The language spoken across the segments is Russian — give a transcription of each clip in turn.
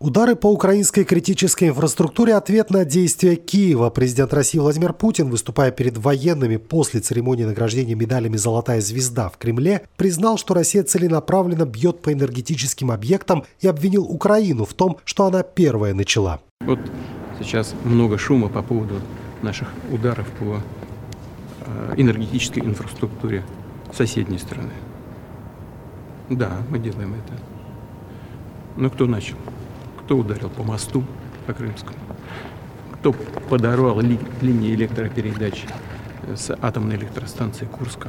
Удары по украинской критической инфраструктуре – ответ на действия Киева. Президент России Владимир Путин, выступая перед военными после церемонии награждения медалями «Золотая звезда» в Кремле, признал, что Россия целенаправленно бьет по энергетическим объектам и обвинил Украину в том, что она первая начала. Вот сейчас много шума по поводу наших ударов по энергетической инфраструктуре соседней страны. Да, мы делаем это. Но кто начал? Кто ударил по мосту, по Крымскому? Кто подорвал линии электропередач с атомной электростанции Курска?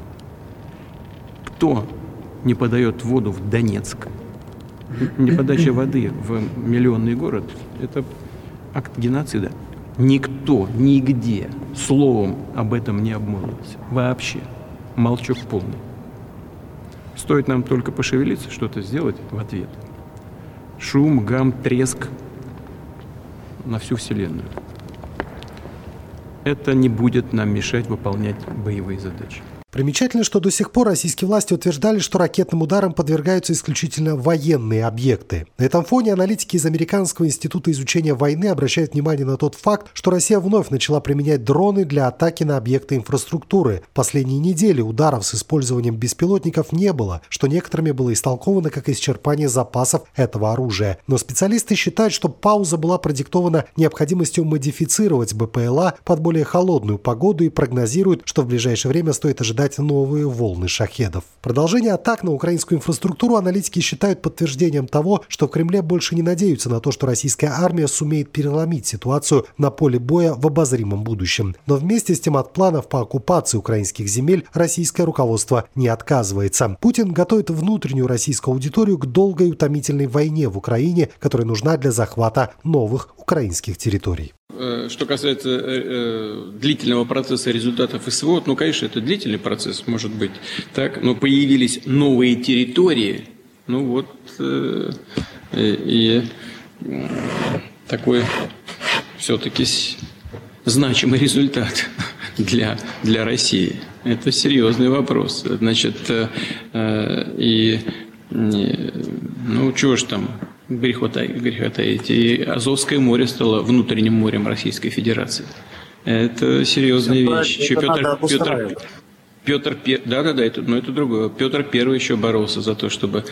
Кто не подает воду в Донецк? Неподача воды в миллионный город – это акт геноцида. Никто, нигде словом об этом не обмолвился. Вообще. Молчок полный. Стоит нам только пошевелиться, что-то сделать в ответ. Шум, гам, треск на всю Вселенную. Это не будет нам мешать выполнять боевые задачи. Примечательно, что до сих пор российские власти утверждали, что ракетным ударам подвергаются исключительно военные объекты. На этом фоне аналитики из Американского института изучения войны обращают внимание на тот факт, что Россия вновь начала применять дроны для атаки на объекты инфраструктуры. В последние недели ударов с использованием беспилотников не было, что некоторыми было истолковано как исчерпание запасов этого оружия. Но специалисты считают, что пауза была продиктована необходимостью модифицировать БПЛА под более холодную погоду и прогнозируют, что в ближайшее время стоит ожидать новые волны шахедов. Продолжение атак на украинскую инфраструктуру аналитики считают подтверждением того, что в Кремле больше не надеются на то, что российская армия сумеет переломить ситуацию на поле боя в обозримом будущем. Но вместе с тем от планов по оккупации украинских земель российское руководство не отказывается. Путин готовит внутреннюю российскую аудиторию к долгой и утомительной войне в Украине, которая нужна для захвата новых украинских территорий. Что касается длительного процесса результатов СВО, конечно, это длительный процесс, может быть, так, но появились новые территории, и такой все-таки значимый результат для России. Это серьезный вопрос. Значит, чего ж там греха таить. И Азовское море стало внутренним морем Российской Федерации. Это серьезная вещь. Еще Петр I, это другое. Петр I еще боролся за то, чтобы,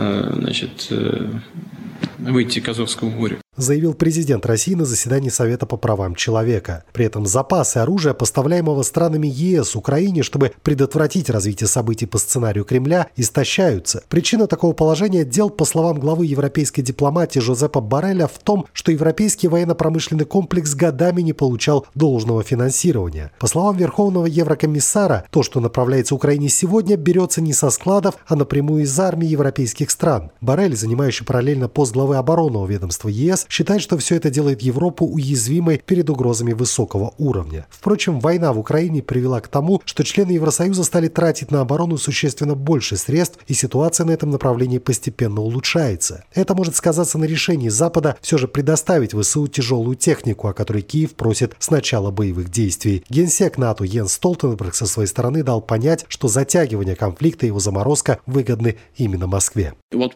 выйти к Азовскому морю. Заявил президент России на заседании Совета по правам человека. При этом запасы оружия, поставляемого странами ЕС Украине, чтобы предотвратить развитие событий по сценарию Кремля, истощаются. Причина такого положения дел, по словам главы европейской дипломатии Жозепа Борреля, в том, что европейский военно-промышленный комплекс годами не получал должного финансирования. По словам верховного еврокомиссара, то, что направляется Украине сегодня, берется не со складов, а напрямую из армии европейских стран. Боррель, занимающий параллельно пост главы оборонного ведомства ЕС, считает, что все это делает Европу уязвимой перед угрозами высокого уровня. Впрочем, война в Украине привела к тому, что члены Евросоюза стали тратить на оборону существенно больше средств, и ситуация на этом направлении постепенно улучшается. Это может сказаться на решении Запада все же предоставить ВСУ тяжелую технику, о которой Киев просит с начала боевых действий. Генсек НАТО Йенс Столтенберг со своей стороны дал понять, что затягивание конфликта и его заморозка выгодны именно Москве.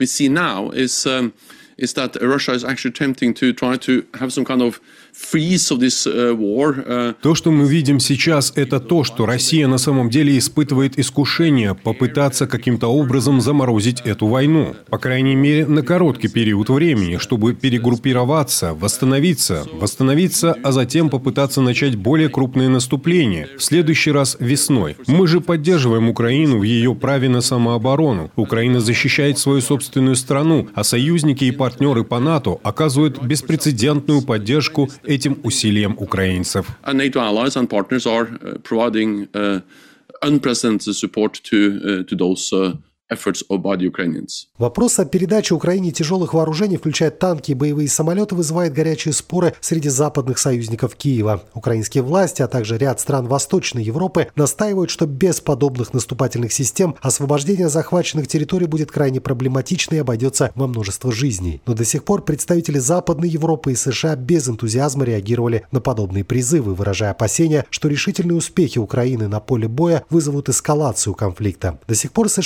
Is that Russia is actually attempting to try to have some kind of freeze of this war. То, что мы видим сейчас, это то, что Россия на самом деле испытывает искушение попытаться каким-то образом заморозить эту войну. По крайней мере, на короткий период времени, чтобы перегруппироваться, восстановиться, а затем попытаться начать более крупные наступления. В следующий раз весной. Мы же поддерживаем Украину в ее праве на самооборону. Украина защищает свою собственную страну, а союзники и партнеры по НАТО оказывают беспрецедентную поддержку этим усилиям украинцев. NATO allies and partners are providing unprecedented support to those efforts by the Ukrainians. Вопрос о передаче Украине тяжелых вооружений, включая танки и боевые самолеты, вызывает горячие споры среди западных союзников Киева. Украинские власти, а также ряд стран Восточной Европы настаивают, что без подобных наступательных систем освобождение захваченных территорий будет крайне проблематично и обойдется во множество жизней. Но до сих пор представители Западной Европы и США без энтузиазма реагировали на подобные призывы, выражая опасения, что решительные успехи Украины на поле боя вызовут эскалацию конфликта. До сих пор США не передали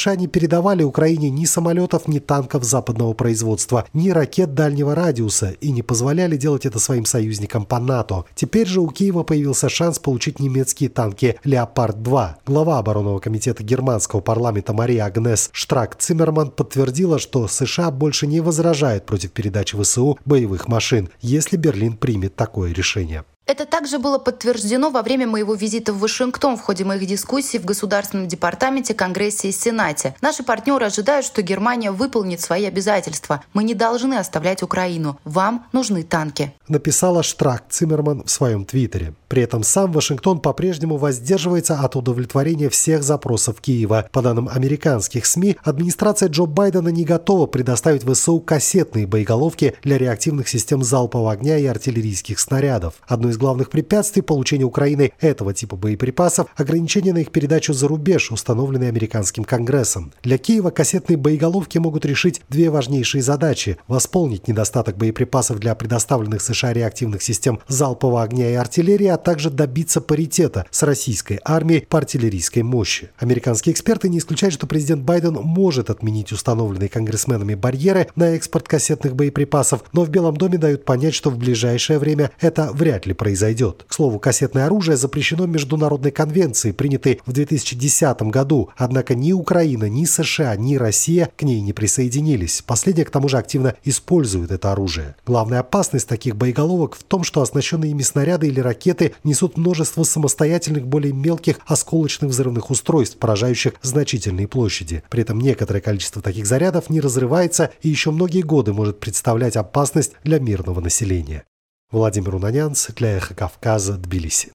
передавали Украине ни самолетов, ни танков западного производства, ни ракет дальнего радиуса и не позволяли делать это своим союзникам по НАТО. Теперь же у Киева появился шанс получить немецкие танки «Леопард-2». Глава оборонного комитета германского парламента Мария Агнес Штрак-Циммерман подтвердила, что США больше не возражает против передачи ВСУ боевых машин, если Берлин примет такое решение. Это также было подтверждено во время моего визита в Вашингтон в ходе моих дискуссий в Государственном департаменте, Конгрессе и Сенате. Наши партнеры ожидают, что Германия выполнит свои обязательства. Мы не должны оставлять Украину. Вам нужны танки. Написала Штрак-Циммерман в своем твиттере. При этом сам Вашингтон по-прежнему воздерживается от удовлетворения всех запросов Киева. По данным американских СМИ, администрация Джо Байдена не готова предоставить ВСУ кассетные боеголовки для реактивных систем залпового огня и артиллерийских снарядов. Одно из главных препятствий получения Украины этого типа боеприпасов – ограничения на их передачу за рубеж, установленные американским Конгрессом. Для Киева кассетные боеголовки могут решить две важнейшие задачи – восполнить недостаток боеприпасов для предоставленных США реактивных систем залпового огня и артиллерии, а также добиться паритета с российской армией по артиллерийской мощи. Американские эксперты не исключают, что президент Байден может отменить установленные конгрессменами барьеры на экспорт кассетных боеприпасов, но в Белом доме дают понять, что в ближайшее время это вряд ли произойдет. К слову, кассетное оружие запрещено международной конвенцией, принятой в 2010 году, однако ни Украина, ни США, ни Россия к ней не присоединились. Последние, к тому же, активно используют это оружие. Главная опасность таких боеголовок в том, что оснащенные ими снаряды или ракеты несут множество самостоятельных, более мелких осколочных взрывных устройств, поражающих значительные площади. При этом некоторое количество таких зарядов не разрывается и еще многие годы может представлять опасность для мирного населения. Владимир Унанянц для Эхо Кавказа, Тбилиси.